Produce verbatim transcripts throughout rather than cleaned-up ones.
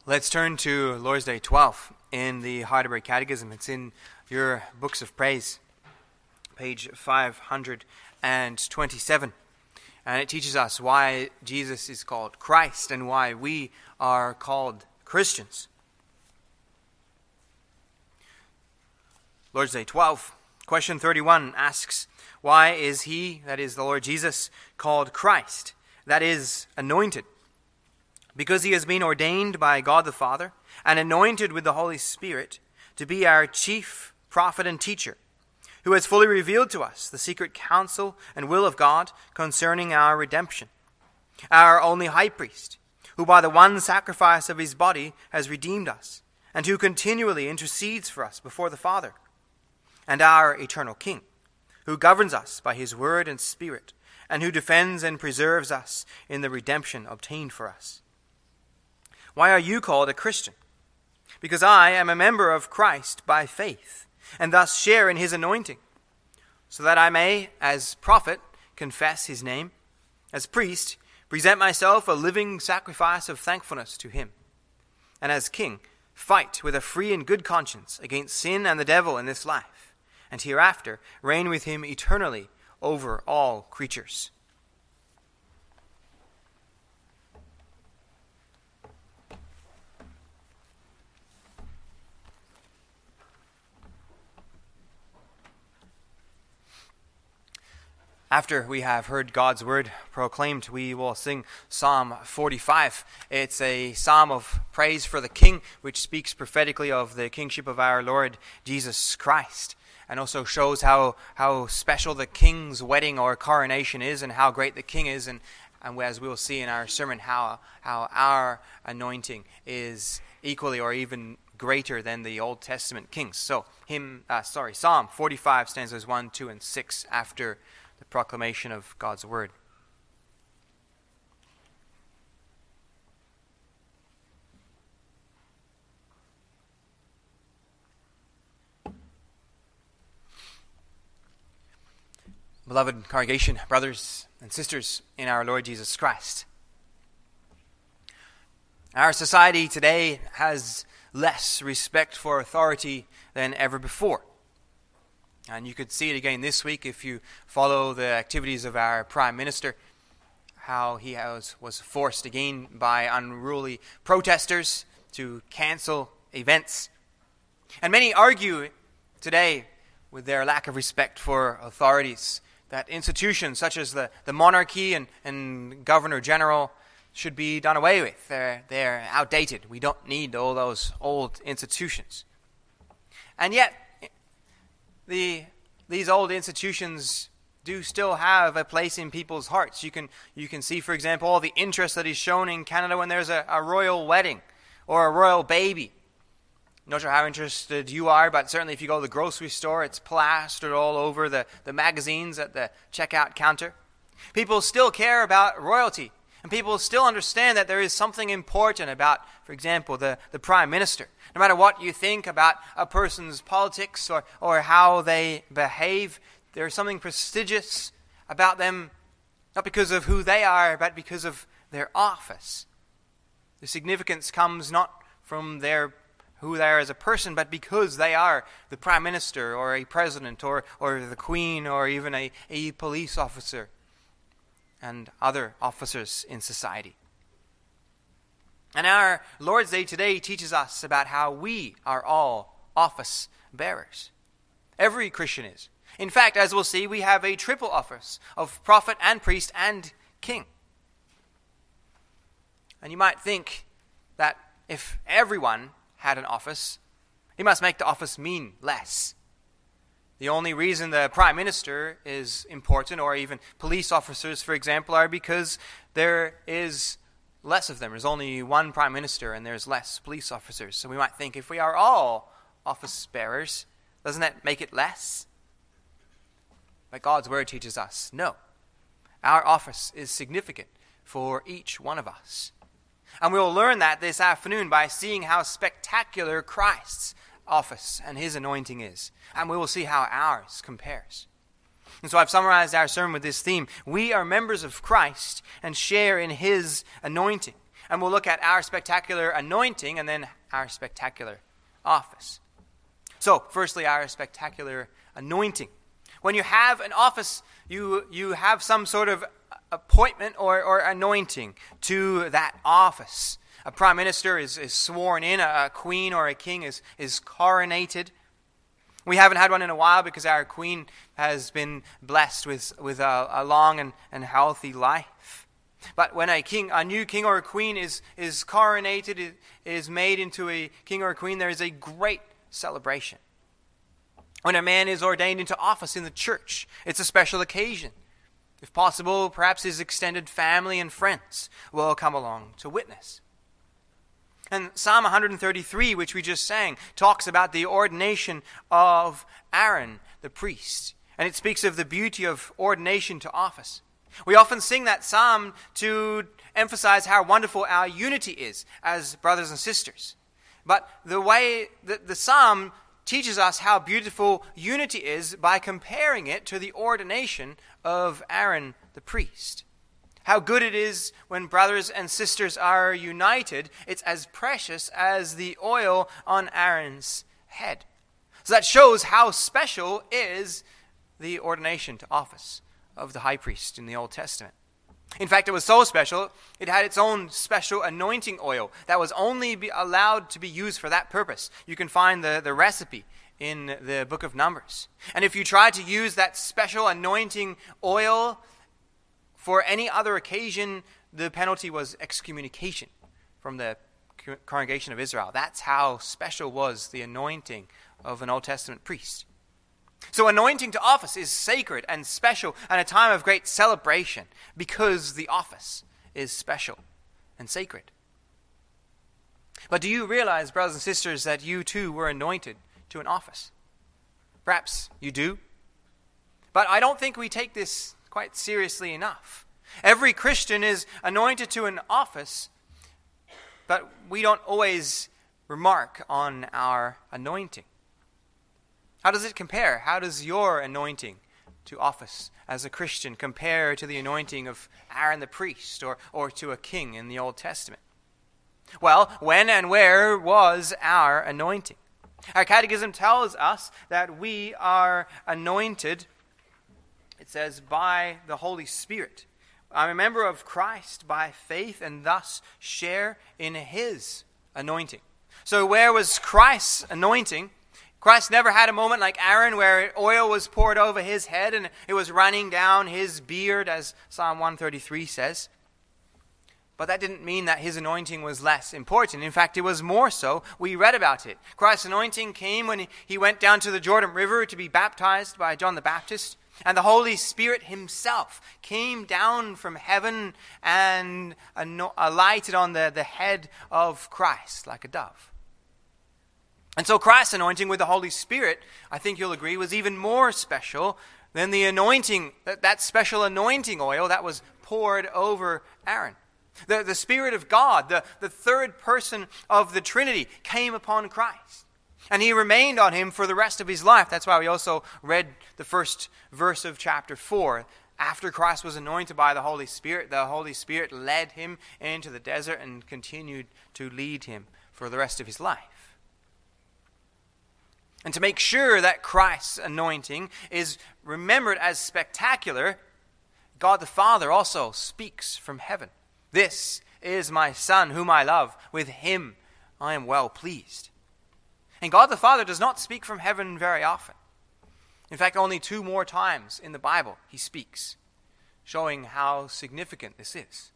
Let's turn to Lord's Day twelve in the Heidelberg Catechism. It's in your books of praise, page five hundred twenty-seven. And it teaches us why Jesus is called Christ and why we are called Christians. Lord's Day twelve, question thirty-one asks, why is he, that is the Lord Jesus, called Christ, that is, anointed? Because he has been ordained by God the Father and anointed with the Holy Spirit to be our chief prophet and teacher, who has fully revealed to us the secret counsel and will of God concerning our redemption. Our only high priest, who by the one sacrifice of his body has redeemed us, and who continually intercedes for us before the Father. And our eternal King, who governs us by his word and spirit, and who defends and preserves us in the redemption obtained for us. Why are you called a Christian? Because I am a member of Christ by faith, and thus share in his anointing, so that I may, as prophet, confess his name, as priest, present myself a living sacrifice of thankfulness to him, and as king, fight with a free and good conscience against sin and the devil in this life, and hereafter reign with him eternally over all creatures. After we have heard God's word proclaimed, we will sing Psalm forty-five. It's a psalm of praise for the King, which speaks prophetically of the kingship of our Lord Jesus Christ, and also shows how, how special the King's wedding or coronation is and how great the King is, and, and as we will see in our sermon, how, how our anointing is equally or even greater than the Old Testament kings. So, hymn, uh, sorry, Psalm forty-five, stanzas one, two, and six after the proclamation of God's word. Beloved congregation, brothers and sisters in our Lord Jesus Christ, our society today has less respect for authority than ever before. And you could see it again this week if you follow the activities of our Prime Minister, how he has, was forced again by unruly protesters to cancel events. And many argue today, with their lack of respect for authorities, that institutions such as the, the monarchy and, and Governor General should be done away with. They're, they're outdated. We don't need all those old institutions. And yet, The, these old institutions do still have a place in people's hearts. You can you can see, for example, all the interest that is shown in Canada when there's a, a royal wedding or a royal baby. Not sure how interested you are, but certainly if you go to the grocery store, it's plastered all over the, the magazines at the checkout counter. People still care about royalty, and people still understand that there is something important about, for example, the, the Prime Minister. No matter what you think about a person's politics or, or how they behave, there's something prestigious about them, not because of who they are, but because of their office. The significance comes not from their who they are as a person, but because they are the Prime Minister or a President or, or the Queen or even a, a police officer and other officers in society. And our Lord's Day today teaches us about how we are all office bearers. Every Christian is. In fact, as we'll see, we have a triple office of prophet and priest and king. And you might think that if everyone had an office, it must make the office mean less. The only reason the Prime Minister is important, or even police officers, for example, are because there is less of them. There's only one Prime Minister and there's less police officers. So we might think, if we are all office bearers, doesn't that make it less? But God's word teaches us, no. Our office is significant for each one of us. And we will learn that this afternoon by seeing how spectacular Christ's office and his anointing is. And we will see how ours compares. And so I've summarized our sermon with this theme. We are members of Christ and share in his anointing. And we'll look at our spectacular anointing and then our spectacular office. So, firstly, our spectacular anointing. When you have an office, you you have some sort of appointment or, or anointing to that office. A prime minister is, is sworn in, a, a queen or a king is, is coronated. We haven't had one in a while because our queen has been blessed with, with a, a long and, and healthy life. But when a king, a new king or a queen is, is coronated, is made into a king or a queen, there is a great celebration. When a man is ordained into office in the church, it's a special occasion. If possible, perhaps his extended family and friends will come along to witness. And Psalm one thirty-three, which we just sang, talks about the ordination of Aaron, the priest. And it speaks of the beauty of ordination to office. We often sing that psalm to emphasize how wonderful our unity is as brothers and sisters. But the way that the psalm teaches us how beautiful unity is by comparing it to the ordination of Aaron the priest. How good it is when brothers and sisters are united. It's as precious as the oil on Aaron's head. So that shows how special is the ordination to office of the high priest in the Old Testament. In fact, it was so special, it had its own special anointing oil that was only be allowed to be used for that purpose. You can find the, the recipe in the book of Numbers. And if you tried to use that special anointing oil for any other occasion, the penalty was excommunication from the congregation of Israel. That's how special was the anointing of an Old Testament priest. So anointing to office is sacred and special and a time of great celebration because the office is special and sacred. But do you realize, brothers and sisters, that you too were anointed to an office? Perhaps you do. But I don't think we take this quite seriously enough. Every Christian is anointed to an office, but we don't always remark on our anointing. How does it compare? How does your anointing to office as a Christian compare to the anointing of Aaron the priest or, or to a king in the Old Testament? Well, when and where was our anointing? Our catechism tells us that we are anointed, it says, by the Holy Spirit. I'm a member of Christ by faith and thus share in his anointing. So where was Christ's anointing? Christ never had a moment like Aaron where oil was poured over his head and it was running down his beard, as Psalm one thirty-three says. But that didn't mean that his anointing was less important. In fact, it was more so. We read about it. Christ's anointing came when he went down to the Jordan River to be baptized by John the Baptist. And the Holy Spirit himself came down from heaven and alighted on the, the head of Christ like a dove. And so Christ's anointing with the Holy Spirit, I think you'll agree, was even more special than the anointing, that, that special anointing oil that was poured over Aaron. The, the Spirit of God, the, the third person of the Trinity, came upon Christ. And he remained on him for the rest of his life. That's why we also read the first verse of chapter four. After Christ was anointed by the Holy Spirit, the Holy Spirit led him into the desert and continued to lead him for the rest of his life. And to make sure that Christ's anointing is remembered as spectacular, God the Father also speaks from heaven. This is my Son whom I love. With him I am well pleased. And God the Father does not speak from heaven very often. In fact, only two more times in the Bible he speaks, showing how significant this is.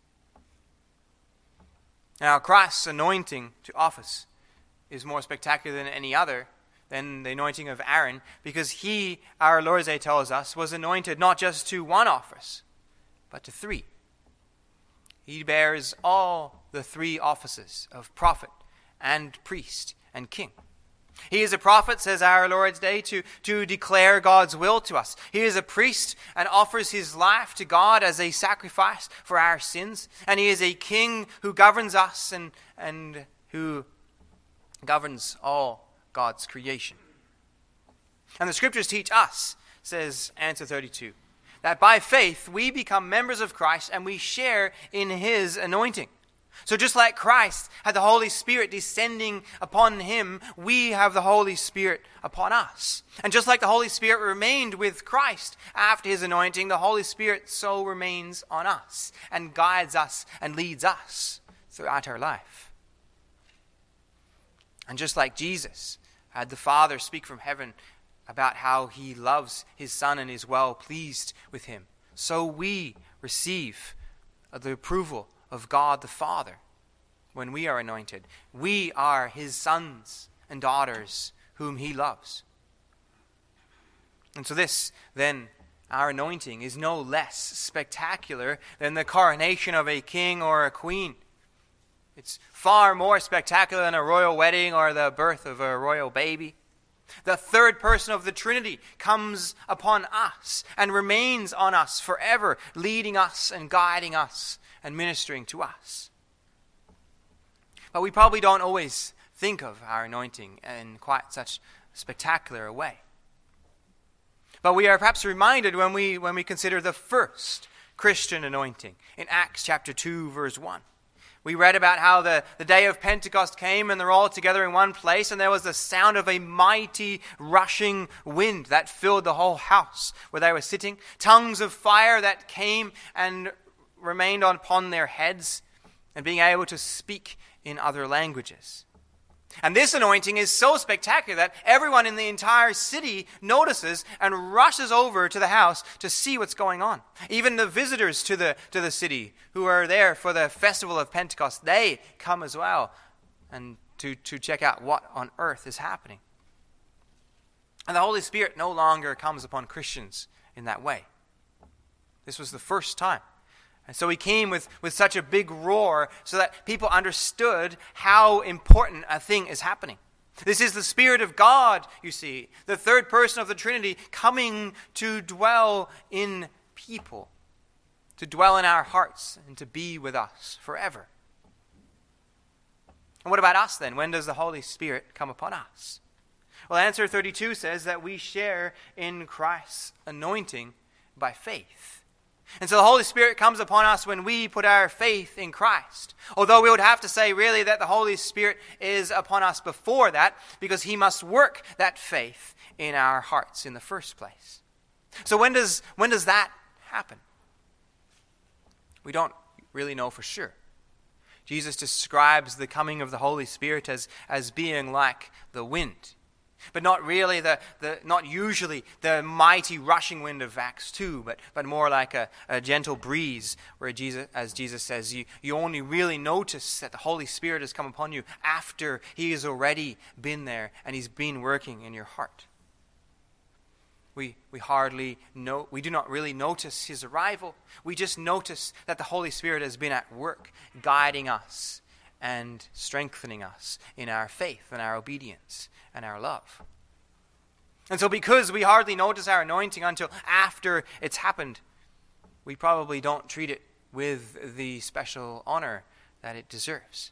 Now, Christ's anointing to office is more spectacular than any other, than the anointing of Aaron, because he, our Lord tells us, was anointed not just to one office, but to three. He bears all the three offices of prophet and priest and king. He is a prophet, says our Lord's Day, to, to declare God's will to us. He is a priest and offers his life to God as a sacrifice for our sins. And he is a king who governs us and, and who governs all God's creation. And the scriptures teach us, says answer thirty-two, that by faith we become members of Christ and we share in his anointing. So just like Christ had the Holy Spirit descending upon him, we have the Holy Spirit upon us. And just like the Holy Spirit remained with Christ after his anointing, the Holy Spirit so remains on us and guides us and leads us throughout our life. And just like Jesus had the Father speak from heaven about how he loves his Son and is well pleased with him, so we receive the approval of God the Father when we are anointed. We are his sons and daughters whom he loves. And so this, then, our anointing is no less spectacular than the coronation of a king or a queen. It's far more spectacular than a royal wedding or the birth of a royal baby. The third person of the Trinity comes upon us and remains on us forever, leading us and guiding us and ministering to us. But we probably don't always think of our anointing in quite such a spectacular a way. But we are perhaps reminded when we when we consider the first Christian anointing in Acts chapter two, verse one. We read about how the, the day of Pentecost came and they're all together in one place, and there was the sound of a mighty rushing wind that filled the whole house where they were sitting. Tongues of fire that came and remained upon their heads, and being able to speak in other languages. And this anointing is so spectacular that everyone in the entire city notices and rushes over to the house to see what's going on. Even the visitors to the to the city who are there for the festival of Pentecost, they come as well and to, to check out what on earth is happening. And the Holy Spirit no longer comes upon Christians in that way. This was the first time. And so he came with, with such a big roar so that people understood how important a thing is happening. This is the Spirit of God, you see, the third person of the Trinity coming to dwell in people, to dwell in our hearts and to be with us forever. And what about us then? When does the Holy Spirit come upon us? Well, answer thirty-two says that we share in Christ's anointing by faith. And so the Holy Spirit comes upon us when we put our faith in Christ. Although we would have to say really that the Holy Spirit is upon us before that, because he must work that faith in our hearts in the first place. So when does when does that happen? We don't really know for sure. Jesus describes the coming of the Holy Spirit as, as being like the wind. But not really, the, the not usually the mighty rushing wind of Acts two, but, but more like a, a gentle breeze where Jesus, as Jesus says, you, you only really notice that the Holy Spirit has come upon you after he has already been there and he's been working in your heart. We we hardly know, we do not really notice his arrival. We just notice that the Holy Spirit has been at work, guiding us and strengthening us in our faith and our obedience and our love. And so because we hardly notice our anointing until after it's happened, we probably don't treat it with the special honor that it deserves.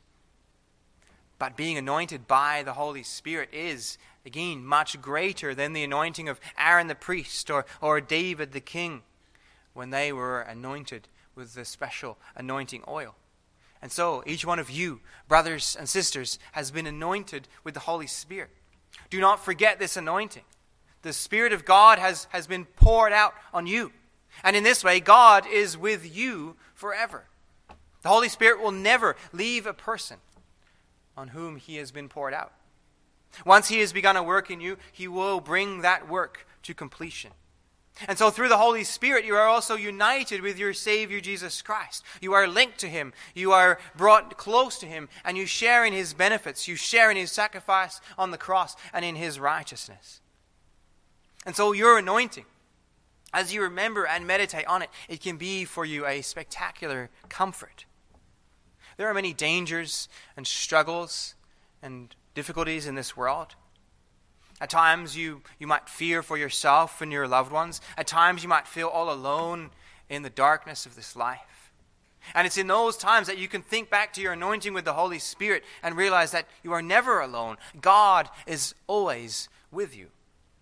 But being anointed by the Holy Spirit is, again, much greater than the anointing of Aaron the priest or, or David the king when they were anointed with the special anointing oil. And so each one of you, brothers and sisters, has been anointed with the Holy Spirit. Do not forget this anointing. The Spirit of God has, has been poured out on you. And in this way, God is with you forever. The Holy Spirit will never leave a person on whom he has been poured out. Once he has begun a work in you, he will bring that work to completion. And so through the Holy Spirit, you are also united with your Savior Jesus Christ. You are linked to him. You are brought close to him, and you share in his benefits. You share in his sacrifice on the cross and in his righteousness. And so your anointing, as you remember and meditate on it, it can be for you a spectacular comfort. There are many dangers and struggles and difficulties in this world. At times you, you might fear for yourself and your loved ones. At times you might feel all alone in the darkness of this life. And it's in those times that you can think back to your anointing with the Holy Spirit and realize that you are never alone. God is always with you.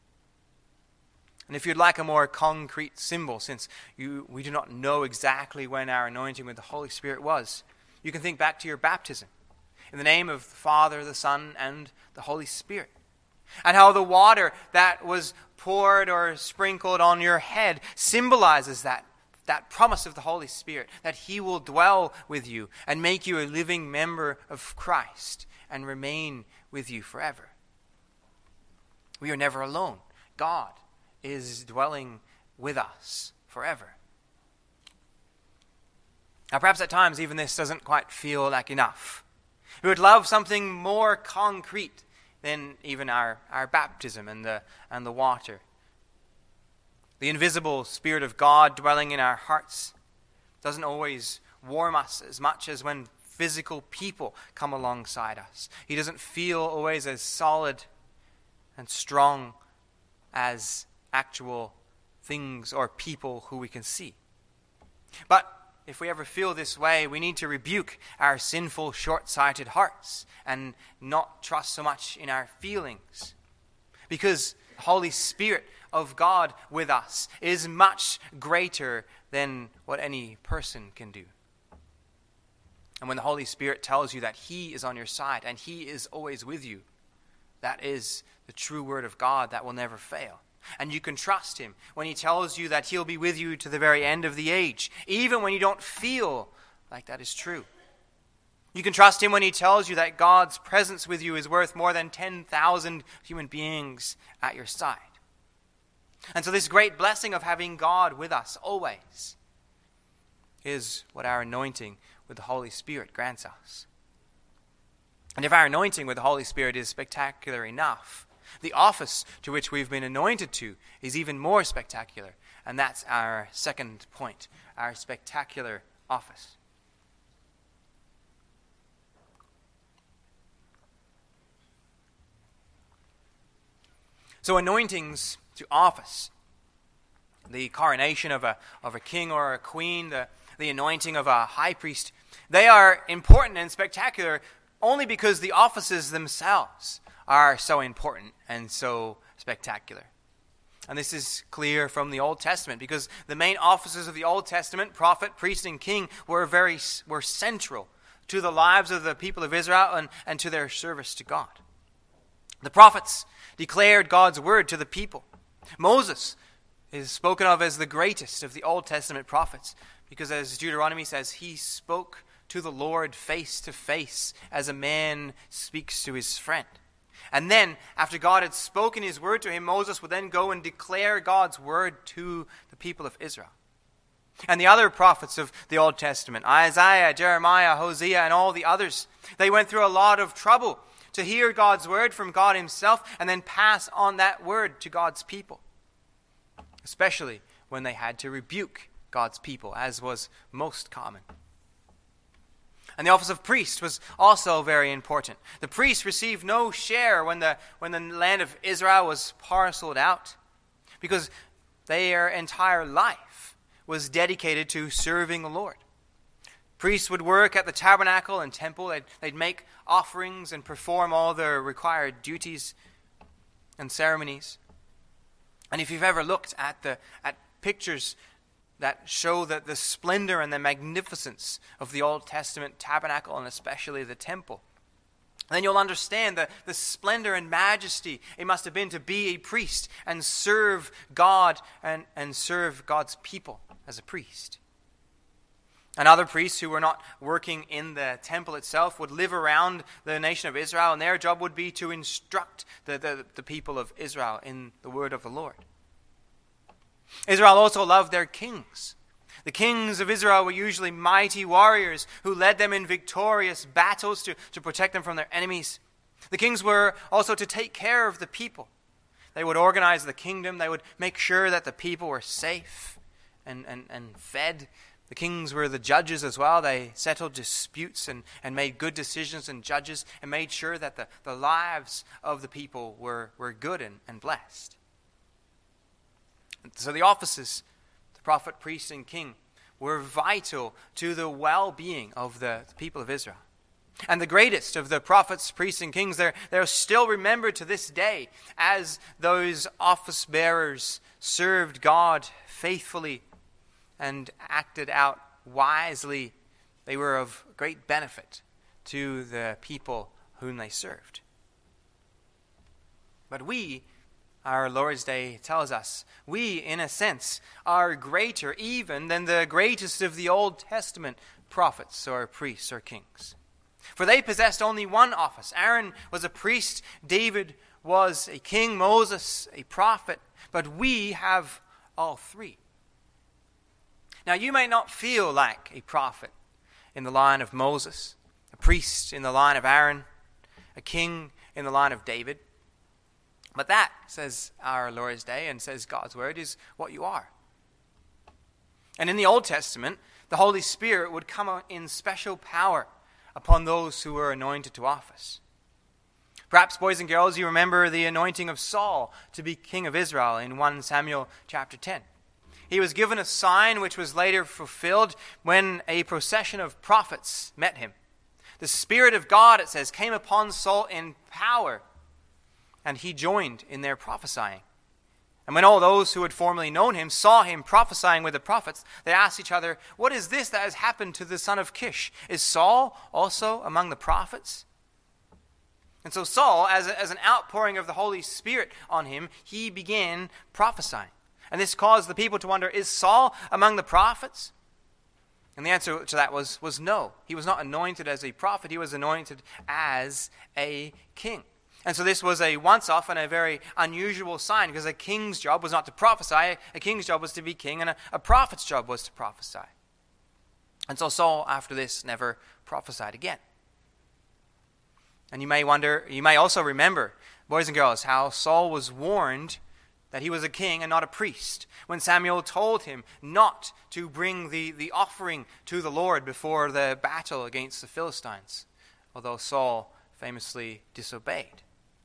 And if you'd like a more concrete symbol, since you, we do not know exactly when our anointing with the Holy Spirit was, you You can think back to your baptism in the name of the Father, the Son, and the Holy Spirit. And how the water that was poured or sprinkled on your head symbolizes that, that promise of the Holy Spirit, that He will dwell with you and make you a living member of Christ and remain with you forever. We are never alone. God is dwelling with us forever. Now, perhaps at times even this doesn't quite feel like enough. We would love something more concrete than even our, our baptism and the, and the water. The invisible Spirit of God dwelling in our hearts doesn't always warm us as much as when physical people come alongside us. He doesn't feel always as solid and strong as actual things or people who we can see. But if we ever feel this way, we need to rebuke our sinful, short-sighted hearts and not trust so much in our feelings. Because the Holy Spirit of God with us is much greater than what any person can do. And when the Holy Spirit tells you that He is on your side and He is always with you, that is the true word of God that will never fail. And you can trust Him when He tells you that He'll be with you to the very end of the age, even when you don't feel like that is true. You can trust Him when He tells you that God's presence with you is worth more than ten thousand human beings at your side. And so this great blessing of having God with us always is what our anointing with the Holy Spirit grants us. And if our anointing with the Holy Spirit is spectacular enough, the office to which we've been anointed to is even more spectacular. And that's our second point, our spectacular office. So anointings to office, the coronation of a, of a king or a queen, the, the anointing of a high priest, they are important and spectacular only because the offices themselves are so important and so spectacular. And this is clear from the Old Testament because the main offices of the Old Testament, prophet, priest, and king, were very were central to the lives of the people of Israel and, and to their service to God. The prophets declared God's word to the people. Moses is spoken of as the greatest of the Old Testament prophets because, as Deuteronomy says, he spoke to the Lord face to face as a man speaks to his friend. And then, after God had spoken His word to him, Moses would then go and declare God's word to the people of Israel. And the other prophets of the Old Testament, Isaiah, Jeremiah, Hosea, and all the others, they went through a lot of trouble to hear God's word from God Himself and then pass on that word to God's people. Especially when they had to rebuke God's people, as was most common. And the office of priest was also very important. The priest received no share when the when the land of Israel was parceled out, because their entire life was dedicated to serving the Lord. Priests would work at the tabernacle and temple. They'd, they'd make offerings and perform all their required duties and ceremonies. And if you've ever looked at the at pictures that show that the splendor and the magnificence of the Old Testament tabernacle, and especially the temple, then you'll understand the, the splendor and majesty it must have been to be a priest and serve God and, and serve God's people as a priest. And other priests who were not working in the temple itself would live around the nation of Israel, and their job would be to instruct the, the, the people of Israel in the word of the Lord. Israel also loved their kings. The kings of Israel were usually mighty warriors who led them in victorious battles to, to protect them from their enemies. The kings were also to take care of the people. They would organize the kingdom. They would make sure that the people were safe and, and, and fed. The kings were the judges as well. They settled disputes and, and made good decisions and judges and made sure that the, the lives of the people were, were good and, and blessed. So the offices, the prophet, priest, and king, were vital to the well-being of the, the people of Israel. And the greatest of the prophets, priests, and kings, they're, they're still remembered to this day as those office bearers served God faithfully and acted out wisely They were of great benefit to the people whom they served. But we, our Lord's Day tells us, we, in a sense, are greater even than the greatest of the Old Testament prophets or priests or kings. For they possessed only one office. Aaron was a priest, David was a king, Moses a prophet, but we have all three. Now you may not feel like a prophet in the line of Moses, a priest in the line of Aaron, a king in the line of David. But that, says our Lord's Day and says God's word, is what you are. And in the Old Testament, the Holy Spirit would come in special power upon those who were anointed to office. Perhaps, boys and girls, you remember the anointing of Saul to be king of Israel in First Samuel chapter ten. He was given a sign which was later fulfilled when a procession of prophets met him. The Spirit of God, it says, came upon Saul in power, and he joined in their prophesying. And when all those who had formerly known him saw him prophesying with the prophets, they asked each other, "What is this that has happened to the son of Kish? Is Saul also among the prophets?" And so Saul, as, a, as an outpouring of the Holy Spirit on him, he began prophesying. And this caused the people to wonder, is Saul among the prophets? And the answer to that was, was no. He was not anointed as a prophet. He was anointed as a king. And so this was a once-off and a very unusual sign, because a king's job was not to prophesy. A king's job was to be king, and a, a prophet's job was to prophesy. And so Saul, after this, never prophesied again. And you may wonder, you may also remember, boys and girls, how Saul was warned that he was a king and not a priest, when Samuel told him not to bring the, the offering to the Lord before the battle against the Philistines, although Saul famously disobeyed.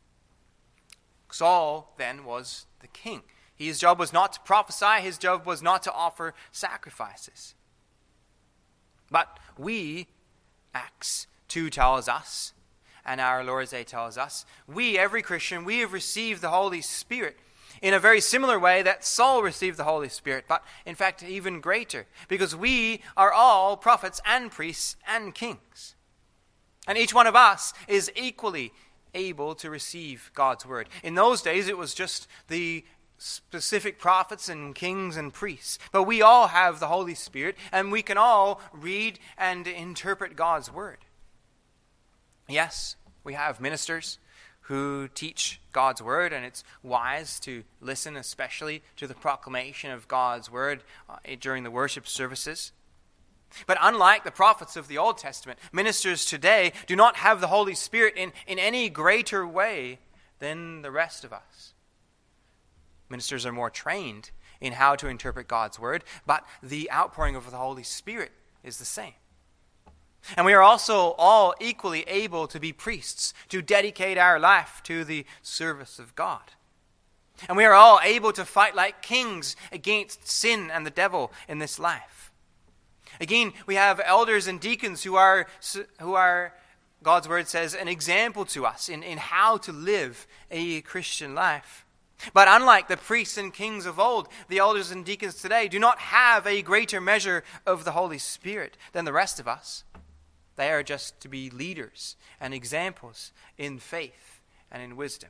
Saul then was the king. His job was not to prophesy, his job was not to offer sacrifices. But we, Acts two tells us, and our Lord's Day tells us, we, every Christian, we have received the Holy Spirit in a very similar way that Saul received the Holy Spirit, but in fact even greater, because we are all prophets and priests and kings. And each one of us is equally able to receive God's word. In those days it was just the specific prophets and kings and priests, but we all have the Holy Spirit, and we can all read and interpret God's word. Yes, we have ministers who teach God's word, and it's wise to listen especially to the proclamation of God's word uh, during the worship services. But unlike the prophets of the Old Testament, ministers today do not have the Holy Spirit in, in any greater way than the rest of us. Ministers are more trained in how to interpret God's word, but the outpouring of the Holy Spirit is the same. And we are also all equally able to be priests, to dedicate our life to the service of God. And we are all able to fight like kings against sin and the devil in this life. Again, we have elders and deacons who are, who are God's word says, an example to us in, in how to live a Christian life. But unlike the priests and kings of old, the elders and deacons today do not have a greater measure of the Holy Spirit than the rest of us. They are just to be leaders and examples in faith and in wisdom.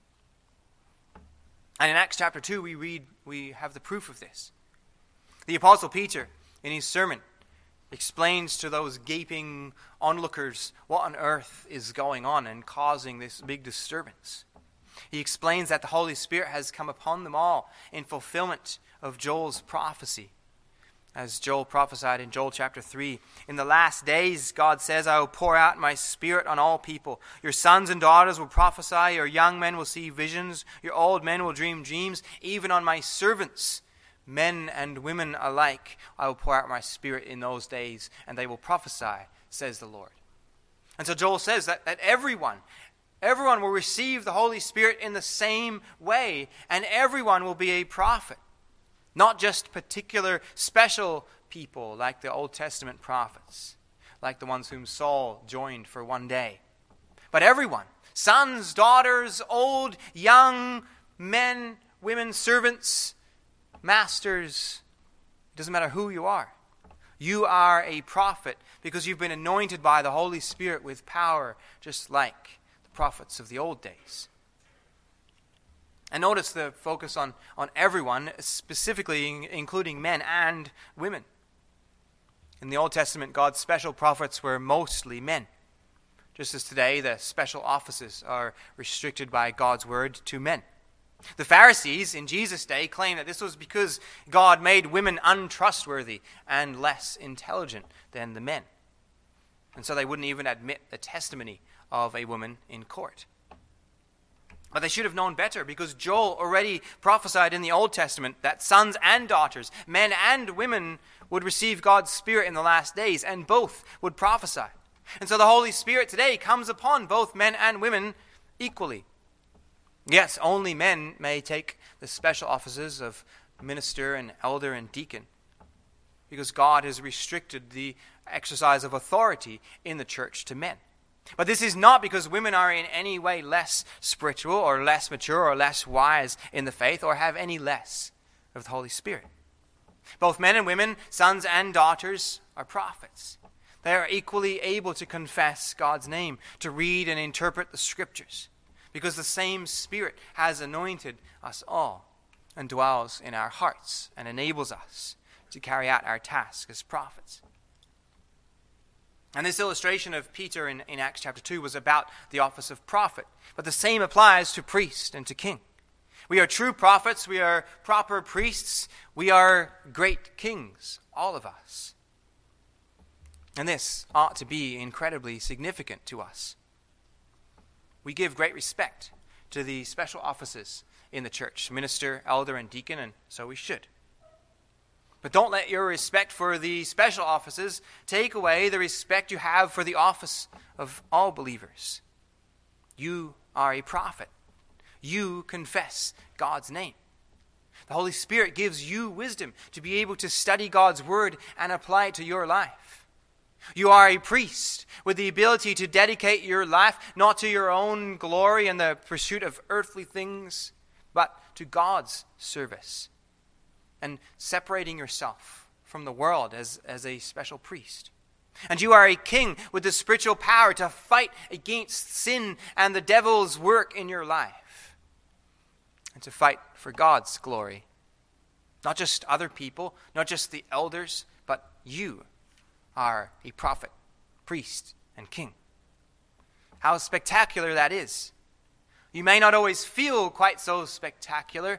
And in Acts chapter two, we read, we have the proof of this. The Apostle Peter, in his sermon, explains to those gaping onlookers what on earth is going on and causing this big disturbance. He explains that the Holy Spirit has come upon them all in fulfillment of Joel's prophecy. As Joel prophesied in Joel chapter three, in the last days, God says, I will pour out my Spirit on all people. Your sons and daughters will prophesy, your young men will see visions, your old men will dream dreams. Even on my servants, men and women alike, I will pour out my Spirit in those days, and they will prophesy, says the Lord. And so Joel says that, that everyone, everyone will receive the Holy Spirit in the same way, and everyone will be a prophet. Not just particular special people like the Old Testament prophets, like the ones whom Saul joined for one day. But everyone, sons, daughters, old, young, men, women, servants, masters, it doesn't matter who you are. You are a prophet because you've been anointed by the Holy Spirit with power, just like the prophets of the old days. And notice the focus on, on everyone, specifically including men and women. In the Old Testament, God's special prophets were mostly men. Just as today, the special offices are restricted by God's word to men. The Pharisees in Jesus' day claimed that this was because God made women untrustworthy and less intelligent than the men. And so they wouldn't even admit the testimony of a woman in court. But they should have known better, because Joel already prophesied in the Old Testament that sons and daughters, men and women, would receive God's Spirit in the last days, and both would prophesy. And so the Holy Spirit today comes upon both men and women equally. Yes, only men may take the special offices of minister and elder and deacon, because God has restricted the exercise of authority in the church to men. But this is not because women are in any way less spiritual or less mature or less wise in the faith or have any less of the Holy Spirit. Both men and women, sons and daughters, are prophets. They are equally able to confess God's name, to read and interpret the Scriptures, because the same Spirit has anointed us all and dwells in our hearts and enables us to carry out our task as prophets. And this illustration of Peter in, in Acts chapter two was about the office of prophet. But the same applies to priest and to king. We are true prophets. We are proper priests. We are great kings, all of us. And this ought to be incredibly significant to us. We give great respect to the special offices in the church, minister, elder, and deacon, and so we should. But don't let your respect for the special offices take away the respect you have for the office of all believers. You are a prophet. You confess God's name. The Holy Spirit gives you wisdom to be able to study God's word and apply it to your life. You are a priest with the ability to dedicate your life not to your own glory and the pursuit of earthly things, but to God's service, and separating yourself from the world as, as a special priest. And you are a king with the spiritual power to fight against sin and the devil's work in your life, and to fight for God's glory. Not just other people, not just the elders, but you are a prophet, priest, and king. How spectacular that is. You may not always feel quite so spectacular,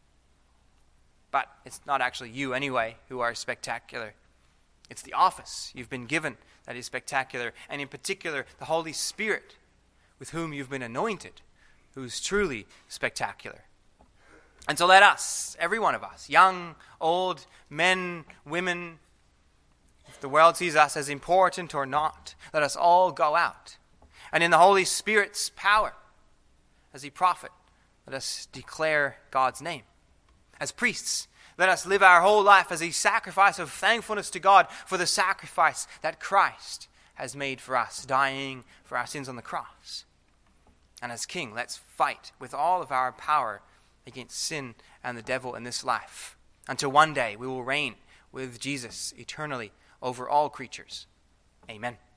but it's not actually you anyway who are spectacular. It's the office you've been given that is spectacular, and in particular, the Holy Spirit with whom you've been anointed, who's truly spectacular. And so let us, every one of us, young, old, men, women, if the world sees us as important or not, let us all go out. And in the Holy Spirit's power, as a prophet, let us declare God's name. As priests, let us live our whole life as a sacrifice of thankfulness to God for the sacrifice that Christ has made for us, dying for our sins on the cross. And as king, let's fight with all of our power against sin and the devil in this life, until one day we will reign with Jesus eternally over all creatures. Amen.